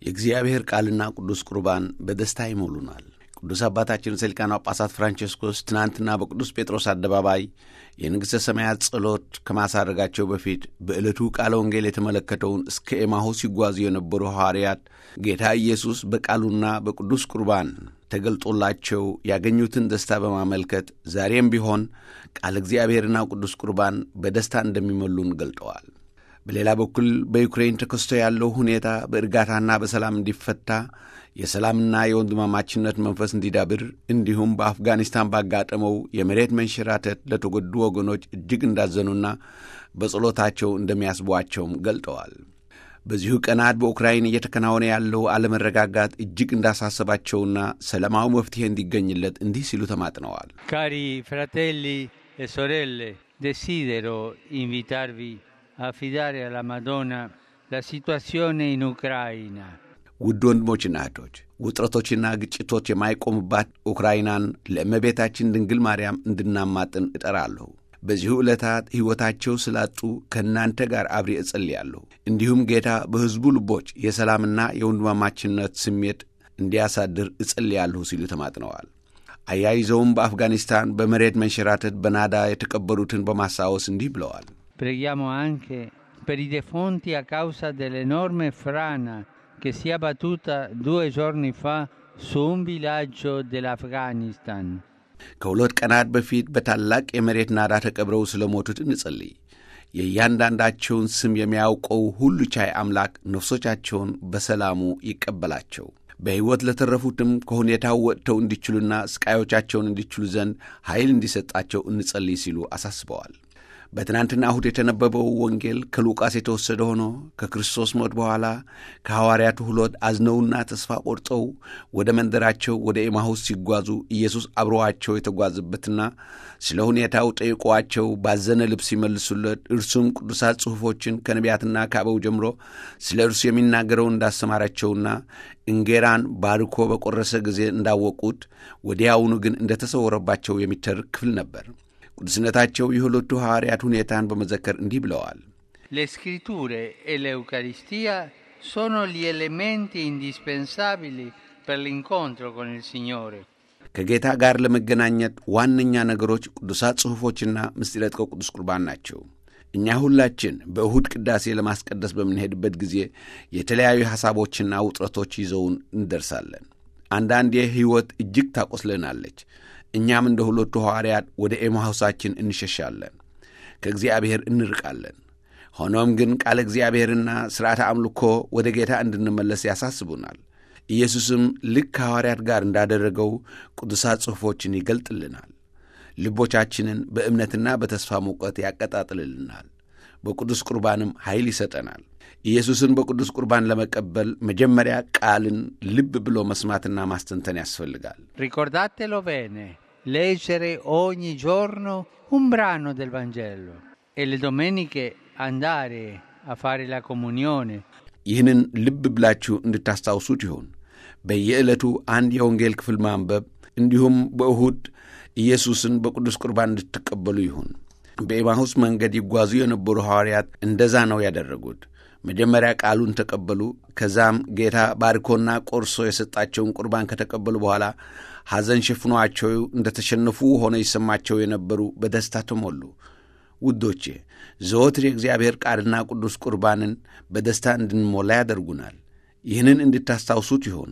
የእግዚአብሔር ቃልና ቅዱስ ቁርባን በደስታ ይሞሉናል። ቅዱስ አባታችን ርዕሰ ሊቃነ ጳጳሳት ፍራንቼስኮስ ትናንትና በቅዱስ ጴጥሮስ አደባባይ የንግሥተ ሰማያት ጸሎት ከማሳረጋቸው በፊት በዕለቱ ቃለ ወንጌል የተመለከተውን እስከ ኤማሁስ ሲጓዙ የነበሩ ሐዋርያት ጌታ ኢየሱስ በቃሉና በቅዱስ ቁርባን ተገልጦላቸው ያገኙትን ደስታ በማመልከት ዛሬም ቢሆን ቃለ እግዚአብሔርና ቅዱስ ቁርባን በደስታ እንደሚሞሉን ገልጠዋል። በሌላ በኩል በዩክሬን ተከስቶ ያለው ሁኔታ በእርጋታና በሰላም እንዲፈታ የሰላምና የወንድማማችነት መንፈስ እንዲዳብር እንዲሁም በአፍጋኒስታን ባጋጠመው የመሬት መንሸራተት ለተጎዱ ወገኖች እጅግ እንዳዘኑና በጸሎታቸው እንደሚያስቧቸውም ገልጠዋል። በዚሁ ቀናት በኡክራይን እየተከናወነ ያለው አለመረጋጋት እጅግ እንዳሳሰባቸውና ሰላማዊ መፍትሄ እንዲገኝለት እንዲህ ሲሉ ተማጥነዋል። ካሪ ፍራቴሊ e sorelle, desidero invitarvi a affidare alla Madonna la situazione in Ucraina. ውድ ወንድሞችና እህቶች፣ ውጥረቶችና ግጭቶች የማይቆሙባት ኡክራይናን ለእመቤታችን ድንግል ማርያም እንድናማጥን እጠራለሁ። በዚሁ ዕለታት ሕይወታቸው ስላጡ ከእናንተ ጋር አብሬ እጸልያለሁ። እንዲሁም ጌታ በሕዝቡ ልቦች የሰላምና የወንድማማችነት ስሜት እንዲያሳድር እጸልያለሁ ሲሉ ተማጥነዋል። አያይዘውም በአፍጋኒስታን በመሬት መንሸራተት በናዳ የተቀበሩትን በማስታወስ እንዲህ ብለዋል። Preghiamo anche per i defunti a causa dell'enorme frana che si è abbattuta 2 giorni fa su un villaggio dell'Afghanistan. ከሁለት ቀናት በፊት በታላቅ የመሬት ናዳ ተቀብረው ስለሞቱት እንጸልይ። የእያንዳንዳቸውን ስም የሚያውቀው ሁሉ ቻይ አምላክ ነፍሶቻቸውን በሰላሙ ይቀበላቸው። በሕይወት ለተረፉትም ከሁኔታው ወጥተው እንዲችሉና ስቃዮቻቸውን እንዲችሉ ዘንድ ኃይል እንዲሰጣቸው እንጸልይ ሲሉ አሳስበዋል። በትናንትና እሁድ የተነበበው ወንጌል ከሉቃስ የተወሰደ ሆኖ ከክርስቶስ ሞት በኋላ ከሐዋርያቱ ሁለት አዝነውና ተስፋ ቆርጠው ወደ መንደራቸው ወደ ኤማሁስ ሲጓዙ ኢየሱስ አብረዋቸው የተጓዘበትና ስለ ሁኔታው ጠይቋቸው ባዘነ ልብ ሲመልሱለት እርሱም ቅዱሳት ጽሑፎችን ከነቢያትና ከአበው ጀምሮ ስለ እርሱ የሚናገረውን እንዳስተማራቸውና እንጌራን ባርኮ በቆረሰ ጊዜ እንዳወቁት ወዲያውኑ ግን እንደተሰወረባቸው የሚተርክ ክፍል ነበር። ቅዱስነታቸው የሁለቱ ሐዋርያት ሁኔታን በመዘከር እንዲህ ብለዋል። Le scritture e l'Eucaristia sono gli elementi indispensabili per l'incontro con il Signore. ከጌታ ጋር ለመገናኘት ዋነኛ ነገሮች ቅዱሳት ጽሑፎችና ምስጢረ ቅዱስ ቁርባን ናቸው። እኛ ሁላችን በእሁድ ቅዳሴ ለማስቀደስ በምንሄድበት ጊዜ የተለያዩ ሐሳቦችና ውጥረቶች ይዘውን እንደርሳለን። አንዳንዴ ሕይወት እጅግ ታቆስለናለች። እኛም እንደ ሁለቱ ሐዋርያት ወደ ኤማሁሳችን እንሸሻለን፣ ከእግዚአብሔር እንርቃለን። ሆኖም ግን ቃለ እግዚአብሔርና ሥርዓተ አምልኮ ወደ ጌታ እንድንመለስ ያሳስቡናል። ኢየሱስም ልክ ከሐዋርያት ጋር እንዳደረገው ቅዱሳት ጽሑፎችን ይገልጥልናል። ልቦቻችንን በእምነትና በተስፋ ሙቀት ያቀጣጥልልናል። በቅዱስ ቁርባንም ኃይል ይሰጠናል። ኢየሱስን በቅዱስ ቁርባን ለመቀበል መጀመሪያ ቃልን ልብ ብሎ መስማትና ማስተንተን ያስፈልጋል። Ricordatelo bene, leggere ogni giorno un brano del Vangelo e le domeniche andare a fare la comunione. ይህንን ልብ ብላችሁ እንድታስታውሱት ይሁን። በየዕለቱ አንድ የወንጌል ክፍል ማንበብ እንዲሁም በእሁድ ኢየሱስን በቅዱስ ቁርባን እንድትቀበሉ ይሁን። በኤማሁስ መንገድ ይጓዙ የነበሩ ሐዋርያት እንደዛ ነው ያደረጉት። መጀመሪያ ቃሉን ተቀበሉ። ከዛም ጌታ ባርኮና ቆርሶ የሰጣቸውን ቁርባን ከተቀበሉ በኋላ ሐዘን ሸፍኗቸው እንደተሸነፉ ሆነ ይሰማቸው የነበሩ በደስታ ተሞሉ። ውዶቼ፣ ዘወትር የእግዚአብሔር ቃልና ቅዱስ ቁርባንን በደስታ እንድንሞላ ያደርጉናል። ይህንን እንድታስታውሱት ይሁን።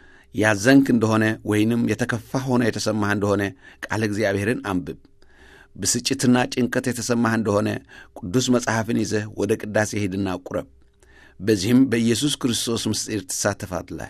ያዘንክ እንደሆነ ወይንም የተከፋ ሆነ የተሰማህ እንደሆነ ቃለ እግዚአብሔርን አንብብ። ብስጭትና ጭንቀት የተሰማህ እንደሆነ ቅዱስ መጽሐፍን ይዘህ ወደ ቅዳሴ ሄድና ቁረብ። በዚህም በኢየሱስ ክርስቶስ ምስጢር ትሳተፋለህ።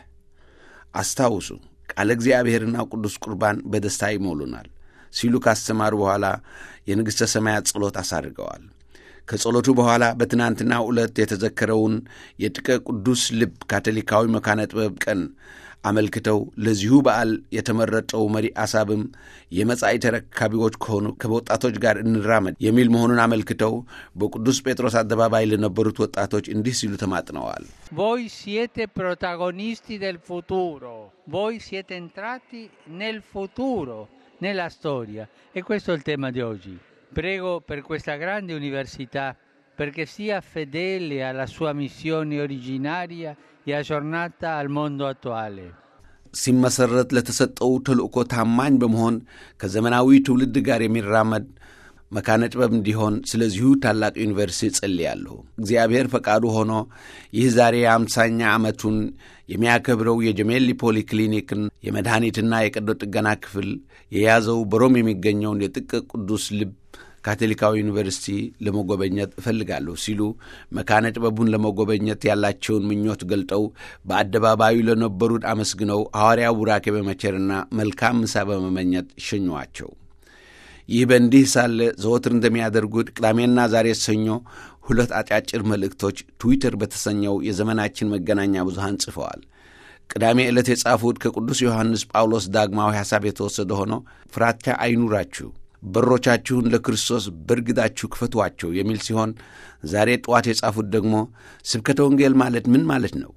አስታውሱ፣ ቃለ እግዚአብሔርና ቅዱስ ቁርባን በደስታ ይሞሉናል ሲሉ ካስተማሩ በኋላ የንግሥተ ሰማያት ጸሎት አሳርገዋል። ከጸሎቱ በኋላ በትናንትና ዕለት የተዘከረውን የጥቀ ቅዱስ ልብ ካቶሊካዊ መካነ ጥበብ ቀን አመልክተው ለዚሁ በዓል የተመረጠው መሪ አሳብም የመጻኢ ተረካቢዎች ከሆኑ ከወጣቶች ጋር እንራመድ የሚል መሆኑን አመልክተው በቅዱስ ጴጥሮስ አደባባይ ለነበሩት ወጣቶች እንዲህ ሲሉ ተማጥነዋል። Voi siete protagonisti del futuro. Voi siete entrati nel futuro, nella storia. E questo è il tema di oggi. Prego per questa grande università perché sia fedele alla sua missione originaria e aggiornata al mondo attuale. ሲመሰረት ለተሰጠው ተልእኮ ታማኝ በመሆን ከዘመናዊ ትውልድ ጋር የሚራመድ መካነ ጥበብ እንዲሆን ስለዚሁ ታላቅ ዩኒቨርሲቲ ጸልያለሁ። እግዚአብሔር ፈቃዱ ሆኖ ይህ ዛሬ 50ኛ ዓመቱን የሚያከብረው የጀሜሊ ፖሊክሊኒክን የመድኃኒትና የቀዶ ጥገና ክፍል የያዘው በሮም የሚገኘውን የጥቀ ቅዱስ ልብ ካቶሊካዊ ዩኒቨርሲቲ ለመጎበኘት እፈልጋለሁ ሲሉ መካነ ጥበቡን ለመጎበኘት ያላቸውን ምኞት ገልጠው በአደባባዩ ለነበሩት አመስግነው ሐዋርያው ቡራኬ በመቸርና መልካም ምሳ በመመኘት ሸኟቸው። ይህ በእንዲህ ሳለ ዘወትር እንደሚያደርጉት ቅዳሜና ዛሬ ሰኞ ሁለት አጫጭር መልእክቶች ትዊተር በተሰኘው የዘመናችን መገናኛ ብዙሃን ጽፈዋል። ቅዳሜ ዕለት የጻፉት ከቅዱስ ዮሐንስ ጳውሎስ ዳግማዊ ሐሳብ የተወሰደ ሆኖ ፍራቻ አይኑራችሁ፣ በሮቻችሁን ለክርስቶስ በርግዳችሁ ክፈቷቸው የሚል ሲሆን ዛሬ ጠዋት የጻፉት ደግሞ ስብከተ ወንጌል ማለት ምን ማለት ነው?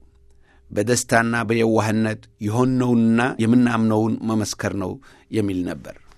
በደስታና በየዋህነት የሆነውንና የምናምነውን መመስከር ነው የሚል ነበር።